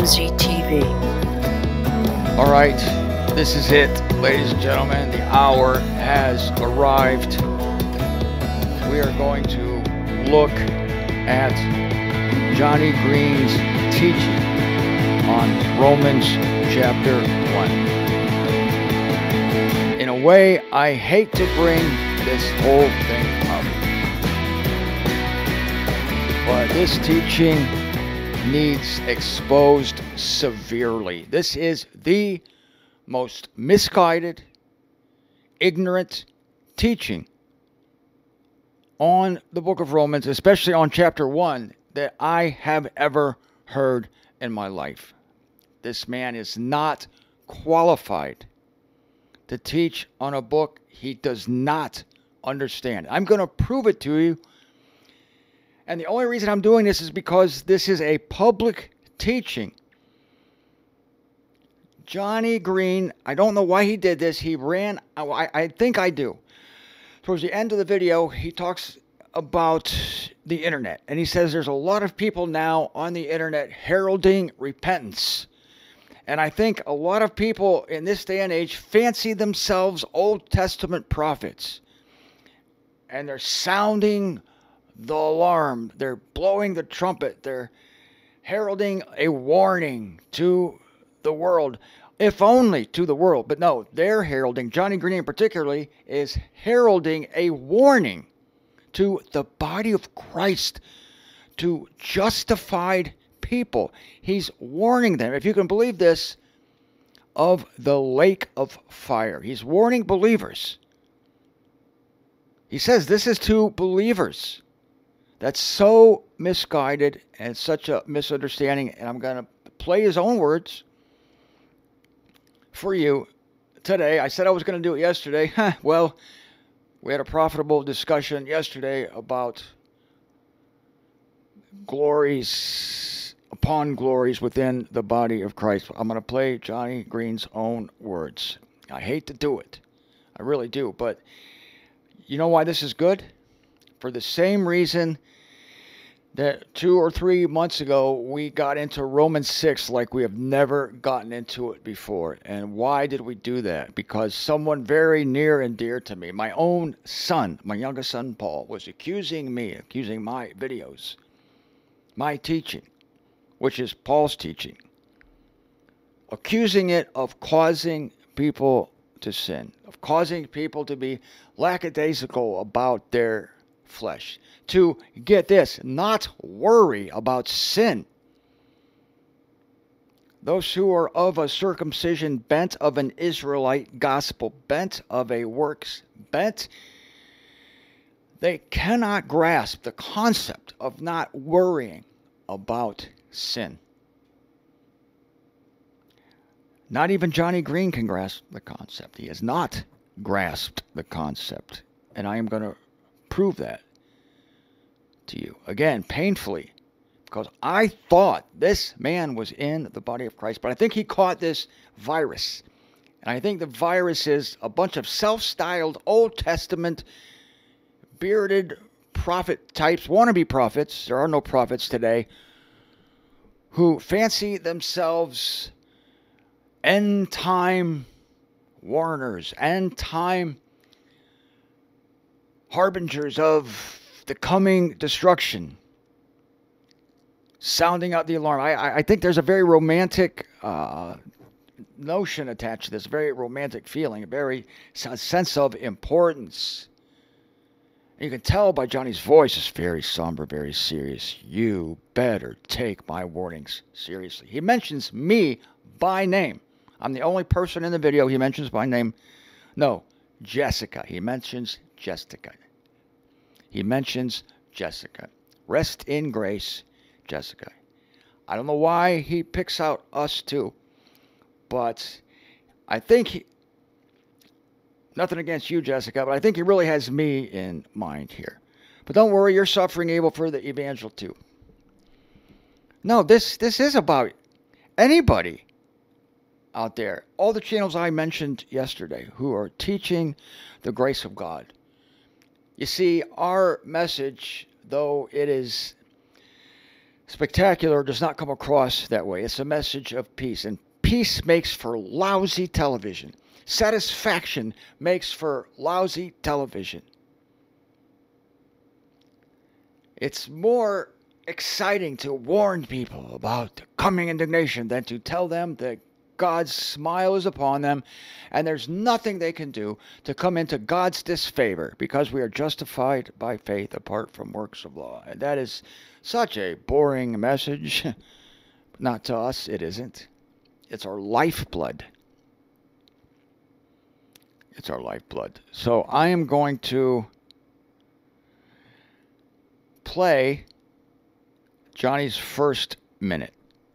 Frenzy TV. All right, this is it, ladies and gentlemen. The hour has arrived. We are going to look at Johnny Green's teaching on Romans chapter 1. In a way, I hate to bring this whole thing up, but this teaching needs exposed severely. This is the most misguided, ignorant teaching on the book of Romans, especially on chapter 1, that I have ever heard in my life. This man is not qualified to teach on a book he does not understand. I'm going to prove it to you. And the only reason I'm doing this is because this is a public teaching. Johnny Green, I don't know why he did this. He ran, I think I do. Towards the end of the video, he talks about the internet. And he says there's a lot of people now on the internet heralding repentance. And I think a lot of people in this day and age fancy themselves Old Testament prophets. And they're sounding the alarm. They're blowing the trumpet. They're heralding a warning to the world, if only to the world. But no, they're heralding, Johnny Green particularly, is heralding a warning to the body of Christ, to justified people. He's warning them, if you can believe this, of the lake of fire. He's warning believers. He says this is to believers. That's so misguided and such a misunderstanding. And I'm going to play his own words for you today. I said I was going to do it yesterday. Well, we had a profitable discussion yesterday about glories upon glories within the body of Christ. I'm going to play Johnny Green's own words. I hate to do it. I really do. But you know why this is good? For the same reason that 2 or 3 months ago we got into Romans 6 like we have never gotten into it before. And why did we do that? Because someone very near and dear to me, my own son, my youngest son Paul, was accusing my videos, my teaching, which is Paul's teaching, accusing it of causing people to sin, of causing people to be lackadaisical about their flesh, to, get this, not worry about sin. Those who are of a circumcision bent, of an Israelite gospel bent, of a works bent, they cannot grasp the concept of not worrying about sin. Not even Johnny Green can grasp the concept. He has not grasped the concept. And I am going to prove that to you. Again, painfully. Because I thought this man was in the body of Christ. But I think he caught this virus. And I think the virus is a bunch of self-styled Old Testament bearded prophet types, wannabe prophets. There are no prophets today. Who fancy themselves end-time warners, end-time harbingers of the coming destruction, sounding out the alarm. I think there's a very romantic notion attached to this, very romantic feeling, a very sense of importance. And you can tell by Johnny's voice, it's very somber, very serious. You better take my warnings seriously. He mentions me by name. I'm the only person in the video he mentions by name. No, Jessica. He mentions Jessica. He mentions Jessica. Rest in grace, Jessica. I don't know why he picks out us too, but I think nothing against you, Jessica, but I think he really has me in mind here. But don't worry, you're suffering evil for the evangel too. No, this is about anybody out there. All the channels I mentioned yesterday who are teaching the grace of God. You see, our message, though it is Spectacular does not come across that way. It's a message of peace, and peace makes for lousy television. Satisfaction makes for lousy television. It's more exciting to warn people about the coming indignation than to tell them that God's smile is upon them and there's nothing they can do to come into God's disfavor because we are justified by faith apart from works of law. And that is such a boring message. Not to us, it isn't. It's our lifeblood. It's our lifeblood. So I am going to play Johnny's first minute.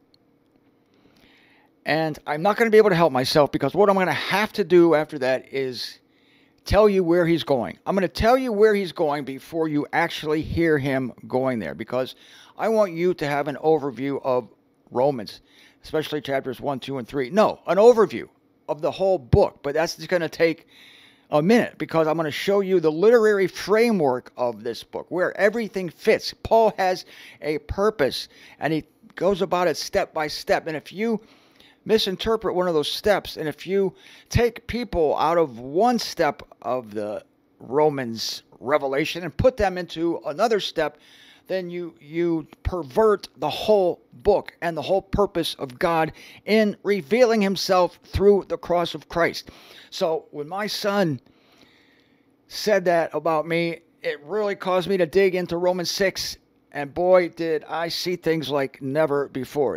And I'm not going to be able to help myself because what I'm going to have to do after that is tell you where he's going. I'm going to tell you where he's going before you actually hear him going there because I want you to have an overview of Romans, especially chapters 1, 2, and 3. No, an overview of the whole book, but that's just going to take a minute because I'm going to show you the literary framework of this book where everything fits. Paul has a purpose and he goes about it step by step. And if you misinterpret one of those steps, and if you take people out of one step of the Romans revelation and put them into another step, then you pervert the whole book and the whole purpose of God in revealing himself through the cross of Christ. So when my son said that about me, it really caused me to dig into Romans 6, and boy, did I see things like never before.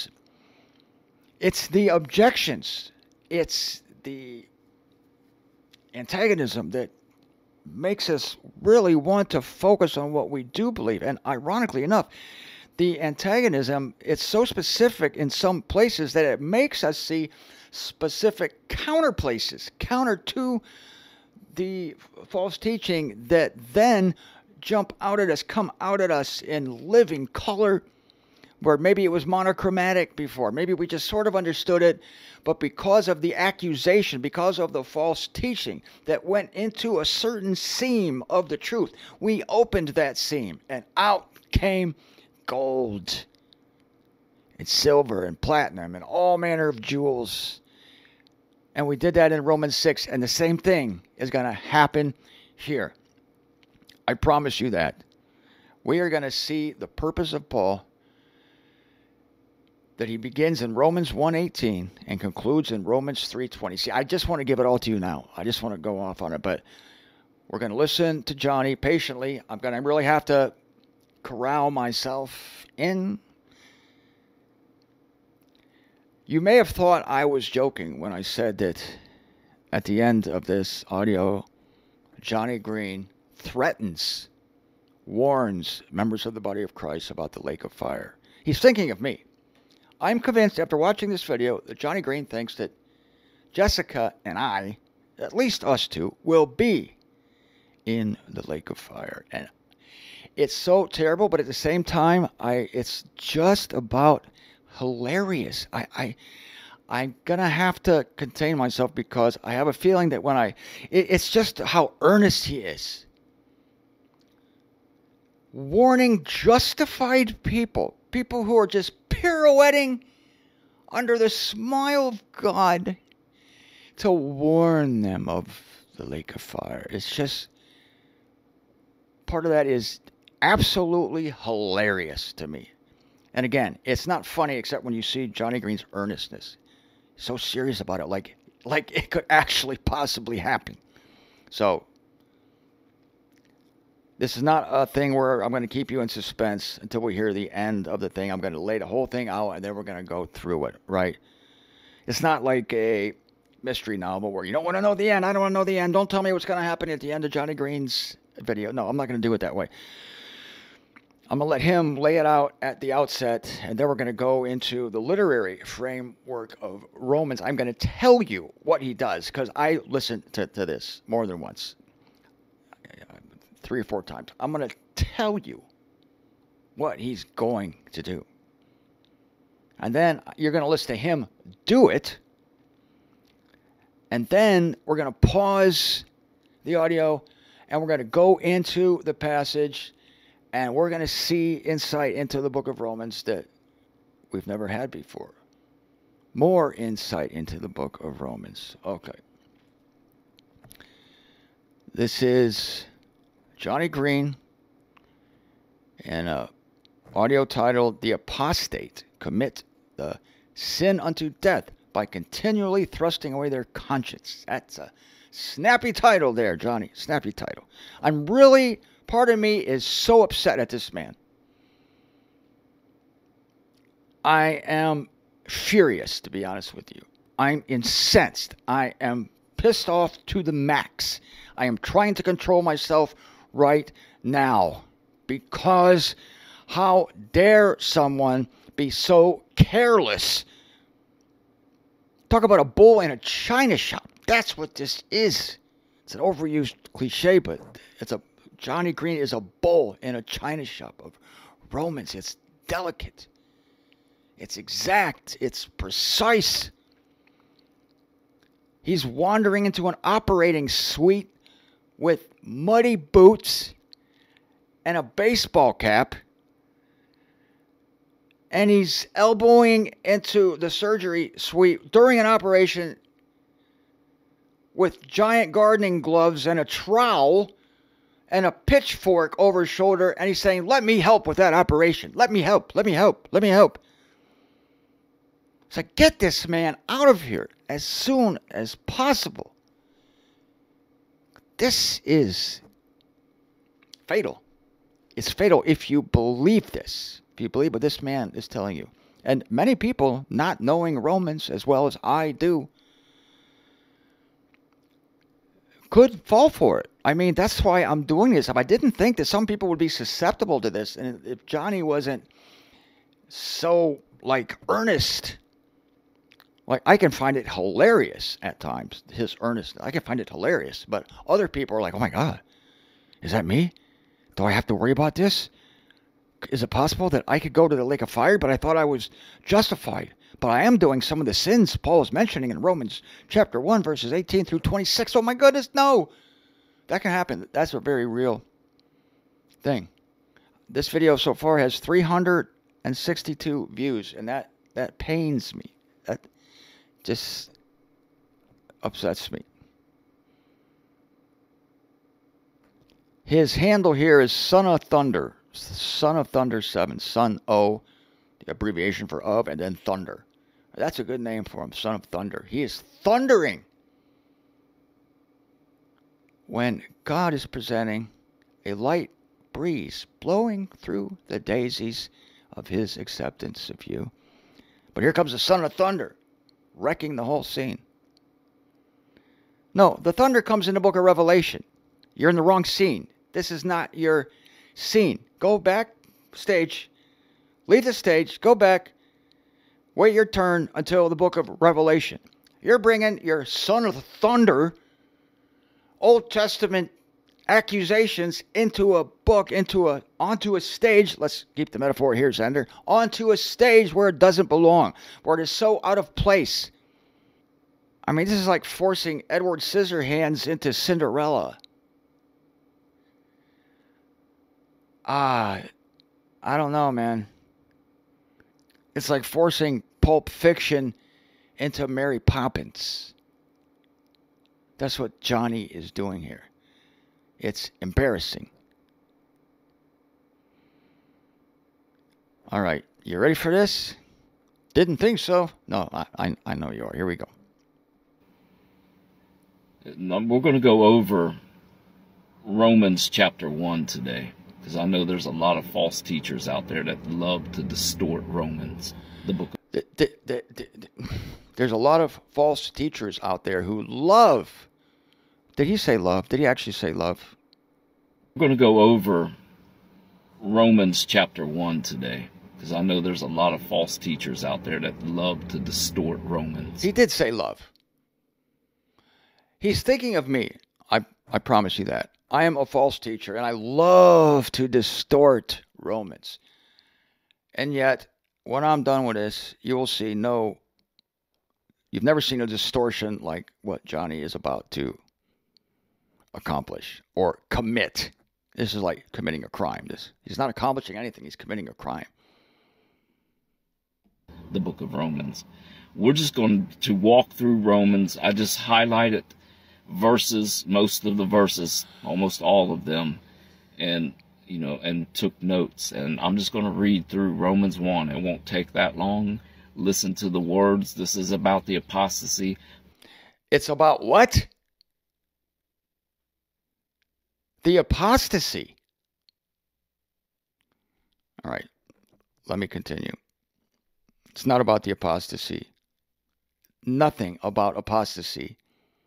It's the objections, it's the antagonism that makes us really want to focus on what we do believe. And ironically enough, the antagonism, it's so specific in some places that it makes us see specific counter places, counter to the false teaching that then jump out at us, come out at us in living color, where maybe it was monochromatic before. Maybe we just sort of understood it, but because of the accusation, because of the false teaching that went into a certain seam of the truth, we opened that seam and out came gold and silver and platinum and all manner of jewels. And we did that in Romans 6, and the same thing is going to happen here. I promise you that. We are going to see the purpose of Paul that he begins in Romans 1:18 and concludes in Romans 3:20. See, I just want to give it all to you now. I just want to go off on it, but we're going to listen to Johnny patiently. I'm going to really have to corral myself in. You may have thought I was joking when I said that at the end of this audio, Johnny Green threatens, warns members of the body of Christ about the lake of fire. He's thinking of me. I'm convinced after watching this video that Johnny Green thinks that Jessica and I, at least us two, will be in the lake of fire. And it's so terrible, but at the same time, it's just about hilarious. I'm going to have to contain myself because I have a feeling that it's just how earnest he is. Warning justified people who are just pirouetting under the smile of God to warn them of the lake of fire. It's just, part of that is absolutely hilarious to me. And again, it's not funny except when you see Johnny Green's earnestness. So serious about it, like it could actually possibly happen. So, this is not a thing where I'm going to keep you in suspense until we hear the end of the thing. I'm going to lay the whole thing out, and then we're going to go through it, right? It's not like a mystery novel where you don't want to know the end. I don't want to know the end. Don't tell me what's going to happen at the end of Johnny Green's video. No, I'm not going to do it that way. I'm going to let him lay it out at the outset, and then we're going to go into the literary framework of Romans. I'm going to tell you what he does, because I listened to this more than once. 3 or 4 times. I'm going to tell you what he's going to do. And then you're going to listen to him do it. And then we're going to pause the audio and we're going to go into the passage And we're going to see insight into the book of Romans that we've never had before. More insight into the book of Romans. Okay. This is Johnny Green and an audio titled The Apostate Commit the Sin Unto Death by Continually Thrusting Away Their Conscience. That's a snappy title there, Johnny. Snappy title. Part of me is so upset at this man. I am furious, to be honest with you. I'm incensed. I am pissed off to the max. I am trying to control myself right now. Because how dare someone be so careless? Talk about a bull in a china shop. That's what this is. It's an overused cliche, but Johnny Green is a bull in a china shop of Romans. It's delicate. It's exact. It's precise. He's wandering into an operating suite with muddy boots and a baseball cap. And he's elbowing into the surgery suite during an operation with giant gardening gloves and a trowel and a pitchfork over his shoulder, and he's saying, "Let me help with that operation. Let me help. Let me help. Let me help." It's like, get this man out of here as soon as possible. This is fatal. It's fatal if you believe this. If you believe what this man is telling you. And many people, not knowing Romans as well as I do, could fall for it. I mean, that's why I'm doing this. If I didn't think that some people would be susceptible to this, and if Johnny wasn't so, earnest, I can find it hilarious at times, his earnestness. I can find it hilarious, but other people are like, "Oh my God, is that me? Do I have to worry about this? Is it possible that I could go to the lake of fire, but I thought I was justified? But I am doing some of the sins Paul is mentioning in Romans chapter 1, verses 18 through 26. Oh my goodness, no. That can happen. That's a very real thing. This video so far has 362 views, and that pains me. That just upsets me. His handle here is Son of Thunder. Son of Thunder 7. Son O, the abbreviation for of, and then Thunder. That's a good name for him, Son of Thunder. He is thundering when God is presenting a light breeze blowing through the daisies of his acceptance of you. But here comes the Son of Thunder, wrecking the whole scene. No, the thunder comes in the book of Revelation. You're in the wrong scene. This is not your scene. Go back stage. Leave the stage. Go back. Wait your turn until the book of Revelation. You're bringing your Son of Thunder, Old Testament accusations into a book, onto a stage. Let's keep the metaphor here, Zender. Onto a stage where it doesn't belong, where it is so out of place. I mean, this is like forcing Edward Scissorhands into Cinderella. I don't know, man. It's like forcing Pulp Fiction into Mary Poppins. That's what Johnny is doing here. It's embarrassing. All right, you ready for this? Didn't think so. No, I know you are. Here we go. We're going to go over Romans chapter 1 today, because I know there's a lot of false teachers out there that love to distort Romans, the book. There's a lot of false teachers out there who love. Did he say love? Did he actually say love? We're going to go over Romans chapter 1 today, because I know there's a lot of false teachers out there that love to distort Romans. He did say love. He's thinking of me. I promise you that. I am a false teacher, and I love to distort Romans. And yet, when I'm done with this, you will see you've never seen a distortion like what Johnny is about to accomplish or commit. This is like committing a crime. He's not accomplishing anything. He's committing a crime. The book of Romans. We're just going to walk through Romans. I just highlighted verses, most of the verses, almost all of them, and took notes. And I'm just going to read through Romans 1. It won't take that long. Listen to the words. This is about the apostasy. It's about what? The apostasy. All right, let me continue. It's not about the apostasy. Nothing about apostasy.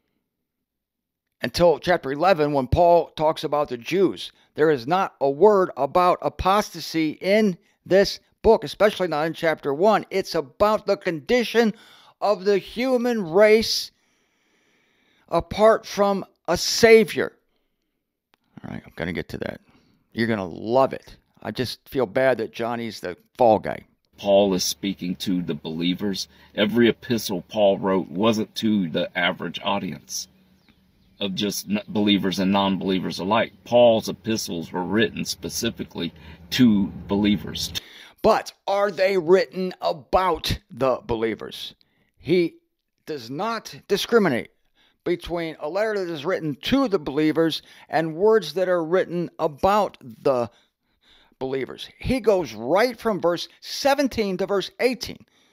Until chapter 11, when Paul talks about the Jews, there is not a word about apostasy in this book, especially not in chapter 1. It's about the condition of the human race apart from a Savior. All right, I'm going to get to that. You're going to love it. I just feel bad that Johnny's the fall guy. Paul is speaking to the believers. Every epistle Paul wrote wasn't to the average audience of just believers and non-believers alike. Paul's epistles were written specifically to believers. But are they written about the believers? He does not discriminate between a letter that is written to the believers and words that are written about the believers. He goes right from verse 17 to verse 18.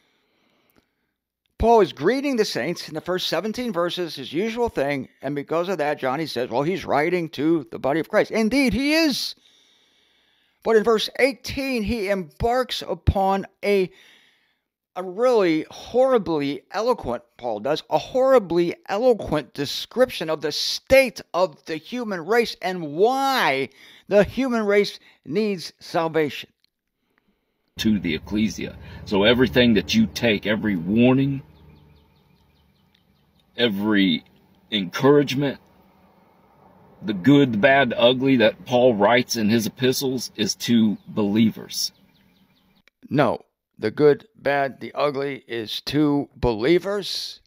Paul is greeting the saints in the first 17 verses, his usual thing, and because of that, Johnny says, well, he's writing to the body of Christ. Indeed, he is. But in verse 18, he embarks upon a really horribly eloquent, Paul does, a horribly eloquent description of the state of the human race and why the human race needs salvation. To the ecclesia. So everything that you take, every warning, every encouragement, the good, the bad, the ugly that Paul writes in his epistles is to believers. No, the good, bad, the ugly is to believers.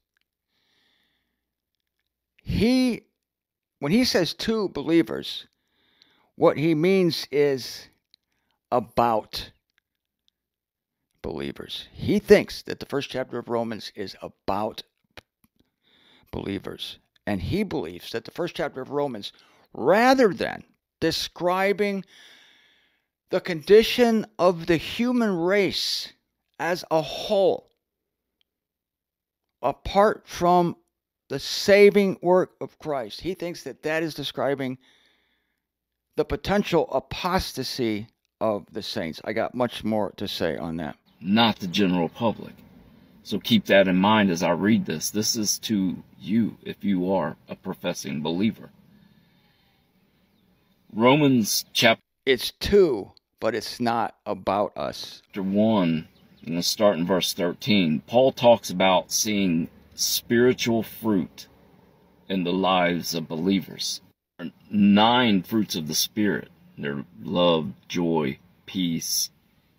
When he says to believers, what he means is about believers. He thinks that the first chapter of Romans is about believers. And he believes that the first chapter of Romans, rather than describing the condition of the human race as a whole, apart from the saving work of Christ, he thinks that that is describing the potential apostasy of the saints. I got much more to say on that. Not the general public. So keep that in mind as I read this. This is to you if you are a professing believer. Romans chapter... It's to, but it's not about us. Chapter 1, I'm going to start in verse 13. Paul talks about seeing spiritual fruit in the lives of believers. 9 fruits of the Spirit. They're love, joy, peace,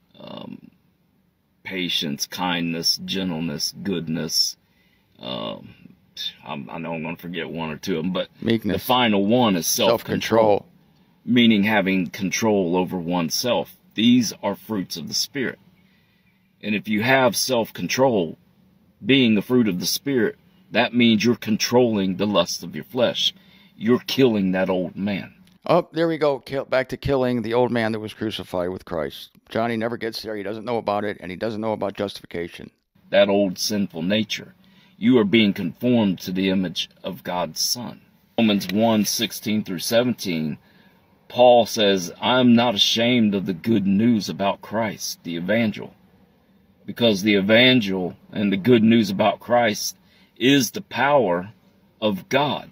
patience, kindness, gentleness, goodness. I know I'm going to forget 1 or 2 of them, but meekness. The final one is self-control, meaning having control over oneself. These are fruits of the Spirit. And if you have self-control, being the fruit of the Spirit, that means you're controlling the lust of your flesh. You're killing that old man. Oh, there we go. Back to killing the old man that was crucified with Christ. Johnny never gets there. He doesn't know about it, and he doesn't know about justification. That old sinful nature. You are being conformed to the image of God's Son. Romans 1:16 through 17, Paul says, I'm not ashamed of the good news about Christ, the evangel. Because the evangel and the good news about Christ is the power of God.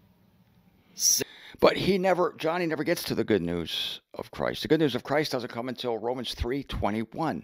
But Johnny never gets to the good news of Christ. The good news of Christ doesn't come until Romans 3:21.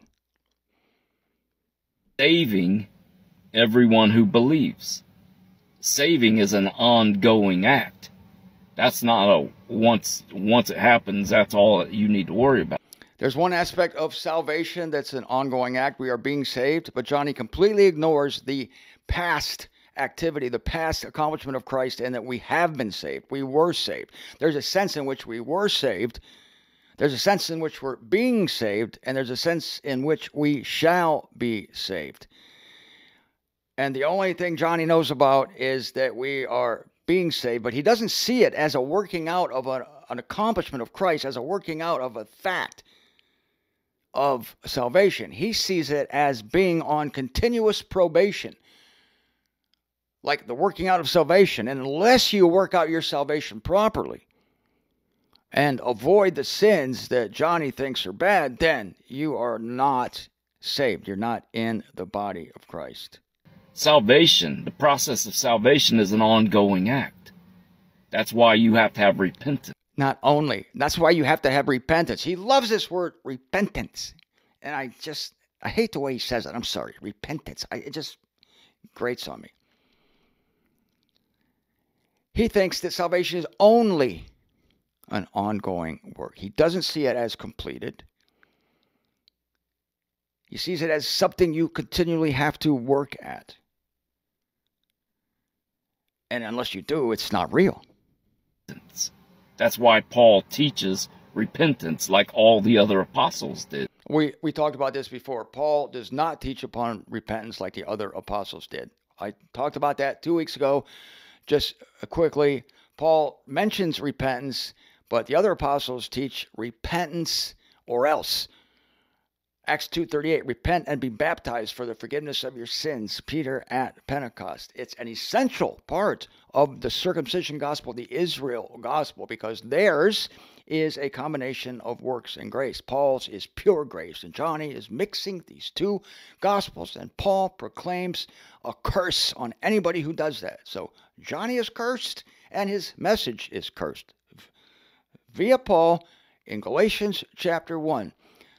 Saving everyone who believes. Saving is an ongoing act. That's not a once it happens, that's all you need to worry about. There's one aspect of salvation that's an ongoing act. We are being saved, but Johnny completely ignores the past activity, the past accomplishment of Christ, and that we have been saved. We were saved. There's a sense in which we were saved. There's a sense in which we're being saved, and there's a sense in which we shall be saved. And the only thing Johnny knows about is that we are being saved, but he doesn't see it as a working out of an accomplishment of Christ, as a working out of a fact of salvation. He sees it as being on continuous probation, like the working out of salvation. And unless you work out your salvation properly and avoid the sins that Johnny thinks are bad, then you are not saved. You're not in the body of Christ. Salvation, the process of salvation is an ongoing act. That's why you have to have repentance. Not only, that's why you have to have repentance. He loves this word, repentance. And I hate the way he says it. I'm sorry, repentance. It just grates on me. He thinks that salvation is only an ongoing work. He doesn't see it as completed. He sees it as something you continually have to work at. And unless you do, it's not real. That's why Paul teaches repentance like all the other apostles did. We talked about this before. Paul does not teach upon repentance like the other apostles did. I talked about that 2 weeks ago. Just quickly, Paul mentions repentance, but the other apostles teach repentance or else. Acts 2:38, repent and be baptized for the forgiveness of your sins, Peter at Pentecost. It's an essential part of the circumcision gospel, the Israel gospel, because theirs is a combination of works and grace. Paul's is pure grace, and Johnny is mixing these two gospels, and Paul proclaims a curse on anybody who does that. So Johnny is cursed, and his message is cursed. Via Paul in Galatians chapter 1.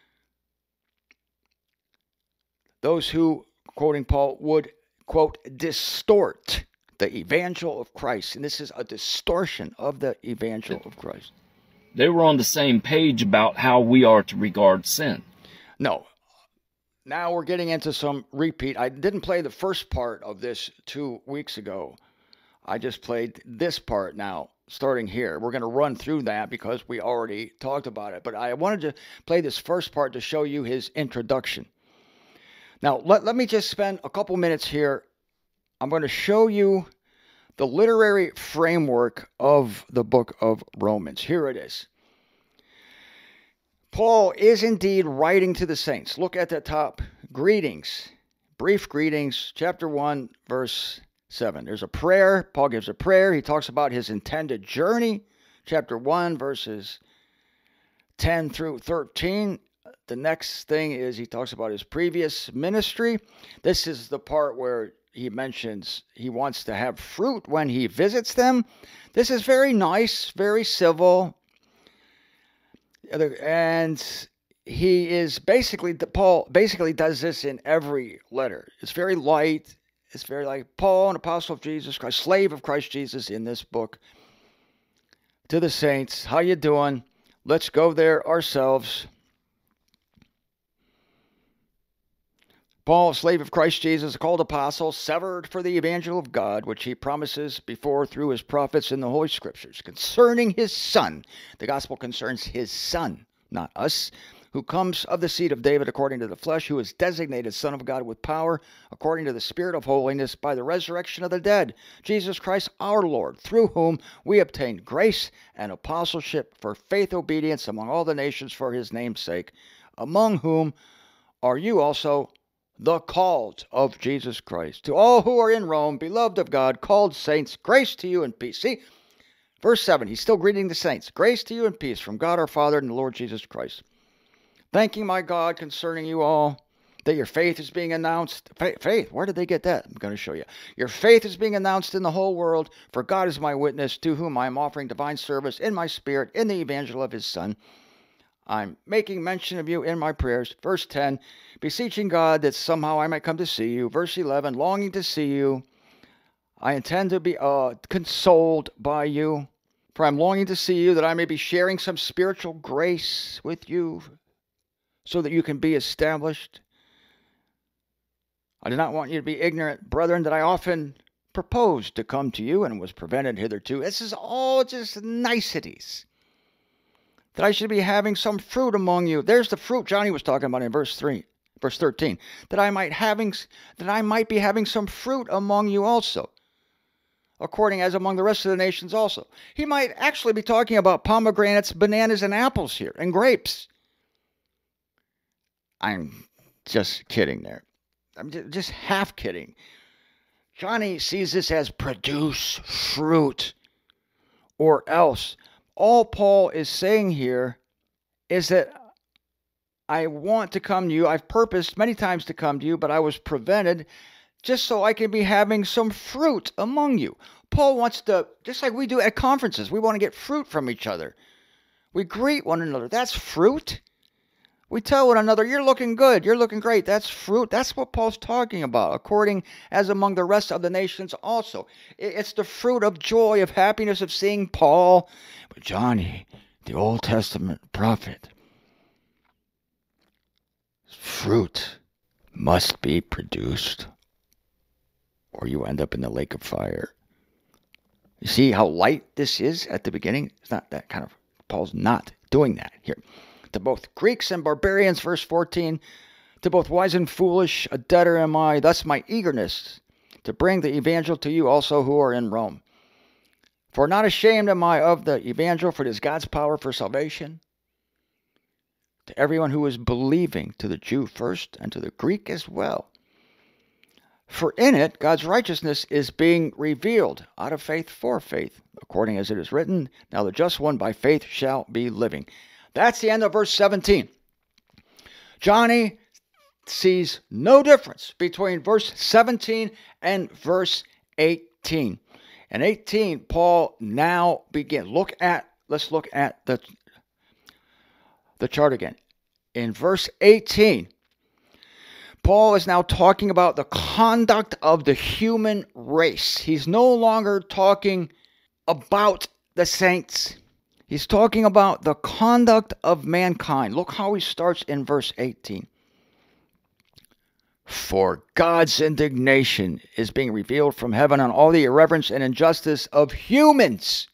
Those who, quoting Paul, would, quote, distort the evangel of Christ. And this is a distortion of the evangel of Christ. They were on the same page about how we are to regard sin. No. Now we're getting into some repeat. I didn't play the first part of this 2 weeks ago. I just played this part now, starting here. We're going to run through that because we already talked about it. But I wanted to play this first part to show you his introduction. Now, let me just spend a couple minutes here. I'm going to show you the literary framework of the book of Romans. Here it is. Paul is indeed writing to the saints. Look at the top. Greetings. Brief greetings. Chapter 1, verse 7. There's a prayer. Paul gives a prayer. He talks about his intended journey. Chapter 1, verses 10 through 13. The next thing is he talks about his previous ministry. This is the part where he mentions he wants to have fruit when he visits them. This is very nice, very civil. And he is Paul basically does this in every letter. It's very light. It's very like Paul, an apostle of Jesus Christ, slave of Christ Jesus in this book. To the saints, how you doing? Let's go there ourselves. Paul, slave of Christ Jesus, a called apostle, severed for the evangel of God, which he promises before through his prophets in the Holy Scriptures, concerning his Son. The gospel concerns his Son, not us, who comes of the seed of David according to the flesh, who is designated Son of God with power, according to the Spirit of holiness, by the resurrection of the dead, Jesus Christ our Lord, through whom we obtained grace and apostleship for faith, obedience among all the nations for his name's sake, among whom are you also, the called of Jesus Christ. To all who are in Rome, beloved of God, called saints, grace to you and peace. See, verse 7, he's still greeting the saints. Grace to you and peace from God our Father and the Lord Jesus Christ. Thanking my God concerning you all, that your faith is being announced. Faith, where did they get that? I'm going to show you. Your faith is being announced in the whole world, for God is my witness, to whom I am offering divine service in my spirit in the evangel of his Son. I'm making mention of you in my prayers. Verse 10, beseeching God that somehow I might come to see you. Verse 11, longing to see you. I intend to be consoled by you, for I'm longing to see you, that I may be sharing some spiritual grace with you, so that you can be established. I do not want you to be ignorant, brethren, that I often proposed to come to you and was prevented hitherto. This is all just niceties. That I should be having some fruit among you. There's the fruit Johnny was talking about in verse 13. That I might be having some fruit among you also, according as among the rest of the nations also. He might actually be talking about pomegranates, bananas, and apples here, and grapes. I'm just kidding there. I'm just half kidding. Johnny sees this as produce fruit, or else. All Paul is saying here is that I want to come to you. I've purposed many times to come to you, but I was prevented just so I can be having some fruit among you. Paul wants to, just like we do at conferences, we want to get fruit from each other. We greet one another. That's fruit. We tell one another, you're looking good, you're looking great. That's fruit. That's what Paul's talking about, according as among the rest of the nations also. It's the fruit of joy, of happiness, of seeing Paul. But Johnny, the Old Testament prophet, fruit must be produced, or you end up in the lake of fire. You see how light this is at the beginning? It's not that kind of, Paul's not doing that here. To both Greeks and barbarians, verse 14, to both wise and foolish, a debtor am I, thus my eagerness to bring the evangel to you also who are in Rome. For not ashamed am I of the evangel, for it is God's power for salvation to everyone who is believing, to the Jew first and to the Greek as well. For in it, God's righteousness is being revealed out of faith for faith, according as it is written, now the just one by faith shall be living. That's the end of verse 17. Johnny sees no difference between verse 17 and verse 18. In 18, Paul now begins. Let's look at the chart again. In verse 18, Paul is now talking about the conduct of the human race. He's no longer talking about the saints. He's talking about the conduct of mankind. Look how he starts in verse 18. For God's indignation is being revealed from heaven on all the irreverence and injustice of humans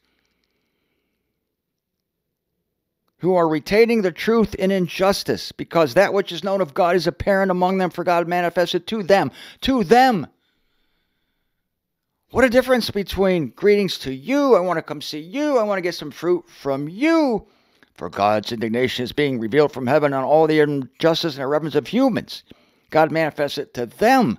who are retaining the truth in injustice, because that which is known of God is apparent among them, for God manifested to them. To them. What a difference between greetings to you, I want to come see you, I want to get some fruit from you. For God's indignation is being revealed from heaven on all the injustice and irreverence of humans. God manifests it to them.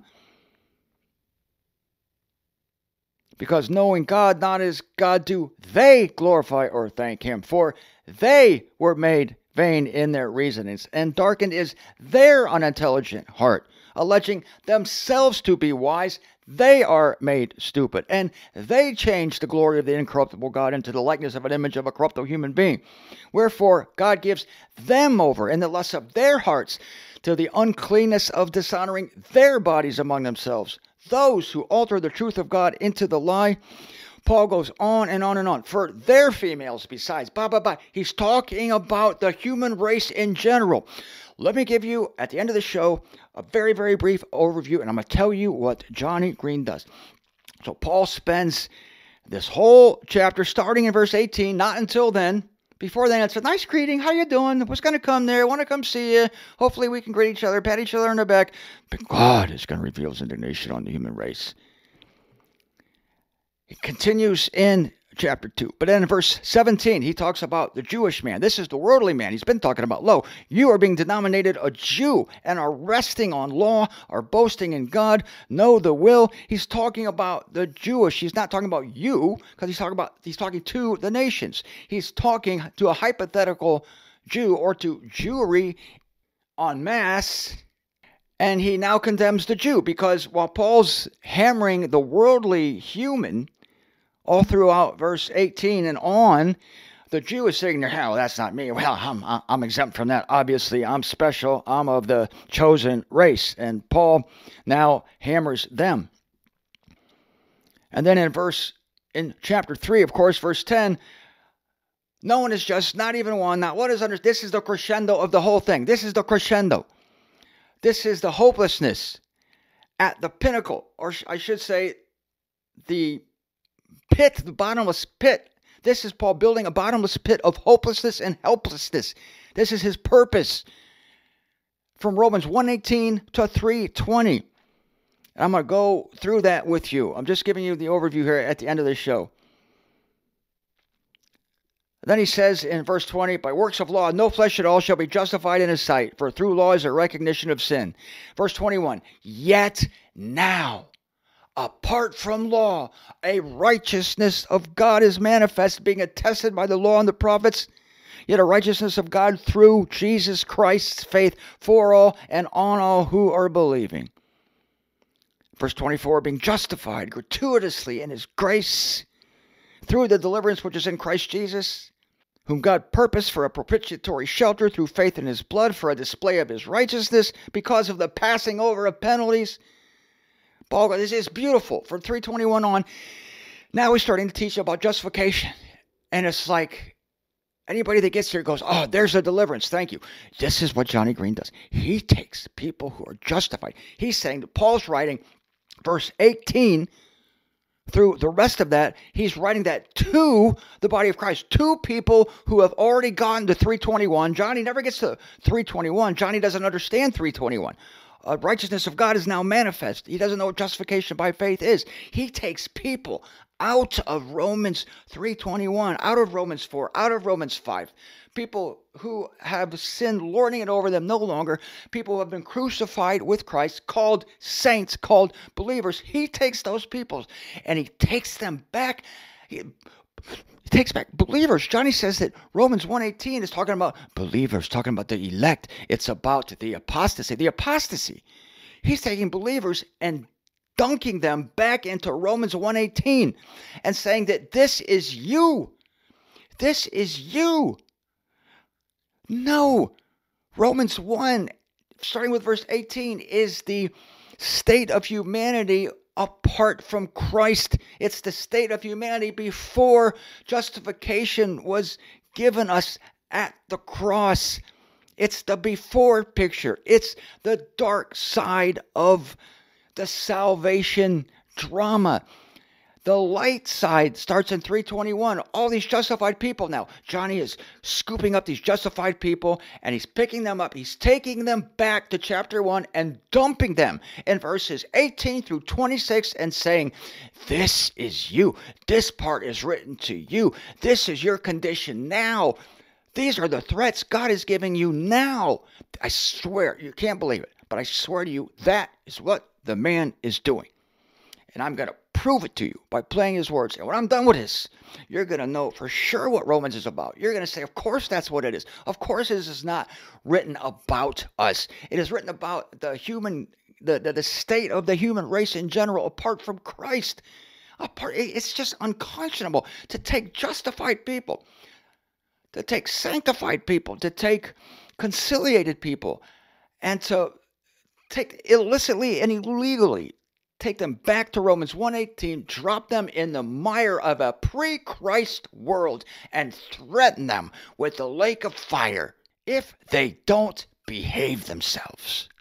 Because knowing God not as God do, they glorify or thank him. For they were made vain in their reasonings, and darkened is their unintelligent heart. Alleging themselves to be wise, they are made stupid, and they change the glory of the incorruptible God into the likeness of an image of a corruptible human being. Wherefore God gives them over in the lust of their hearts to the uncleanness of dishonoring their bodies among themselves, those who alter the truth of God into the lie. Paul goes on and on and on. For their females besides, he's talking about the human race in general. Let me give you, at the end of the show, a very, very brief overview, and I'm going to tell you what Johnny Green does. So Paul spends this whole chapter, starting in verse 18, not until then. Before then, it's a nice greeting. How you doing? Was going to come there. Want to come see you. Hopefully we can greet each other, pat each other on the back. But God is going to reveal his indignation on the human race. It continues in chapter 2. But then in verse 17, he talks about the Jewish man. This is the worldly man. He's been talking about, lo, you are being denominated a Jew and are resting on law, are boasting in God, know the will. He's talking about the Jewish. He's not talking about you, because he's talking to the nations. He's talking to a hypothetical Jew, or to Jewry en masse. And he now condemns the Jew, because while Paul's hammering the worldly human all throughout verse 18 and on, the Jew is saying, "Hell, that's not me. Well, I'm exempt from that. Obviously, I'm special. I'm of the chosen race." And Paul now hammers them. And then in chapter 3, of course, verse 10, no one is just, not even one, not what is under. This is the crescendo of the whole thing. This is the crescendo. This is the hopelessness at the pinnacle, or I should say, the pit, the bottomless pit. This is Paul building a bottomless pit of hopelessness and helplessness. This is his purpose. From Romans 1:18 to 3:20. I'm going to go through that with you. I'm just giving you the overview here at the end of the show. Then he says in verse 20, by works of law, no flesh at all shall be justified in his sight, for through law is a recognition of sin. Verse 21, yet now, apart from law, a righteousness of God is manifest, being attested by the law and the prophets, yet a righteousness of God through Jesus Christ's faith for all and on all who are believing. Verse 24, being justified gratuitously in his grace through the deliverance which is in Christ Jesus, whom God purposed for a propitiatory shelter through faith in his blood for a display of his righteousness because of the passing over of penalties. Paul, this is beautiful. From 3:21 on, now he's starting to teach about justification. And it's like anybody that gets here goes, oh, there's a deliverance. Thank you. This is what Johnny Green does. He takes people who are justified. He's saying that Paul's writing verse 18 through the rest of that, he's writing that to the body of Christ, to people who have already gotten to 3:21. Johnny never gets to 3:21. Johnny doesn't understand 3:21. Righteousness of God is now manifest. He doesn't know what justification by faith is. He takes people out of Romans 3:21, out of Romans 4, out of Romans 5. People who have sin lording it over them no longer. People who have been crucified with Christ, called saints, called believers. He takes those people and he takes them back. He takes back believers. Johnny says that Romans 1:18 is talking about believers, talking about the elect. It's about the apostasy. The apostasy. He's taking believers and dunking them back into Romans 1:18 and saying that this is you. This is you. No. Romans 1, starting with verse 18, is the state of humanity apart from Christ. It's the state of humanity before justification was given us at the cross. It's the before picture. It's the dark side of the salvation drama. The light side starts in 3:21. All these justified people now. Johnny is scooping up these justified people and he's picking them up. He's taking them back to chapter 1 and dumping them in verses 18 through 26 and saying, this is you. This part is written to you. This is your condition now. These are the threats God is giving you now. I swear, you can't believe it, but I swear to you, that is what the man is doing. And I'm going to prove it to you by playing his words. And when I'm done with this, you're going to know for sure what Romans is about. You're going to say, of course that's what it is. Of course this is not written about us. It is written about the human, the state of the human race in general apart from Christ. It's just unconscionable to take justified people, to take sanctified people, to take conciliated people, and to take illicitly and illegally, take them back to Romans 1:18, drop them in the mire of a pre-Christ world, and threaten them with the lake of fire if they don't behave themselves.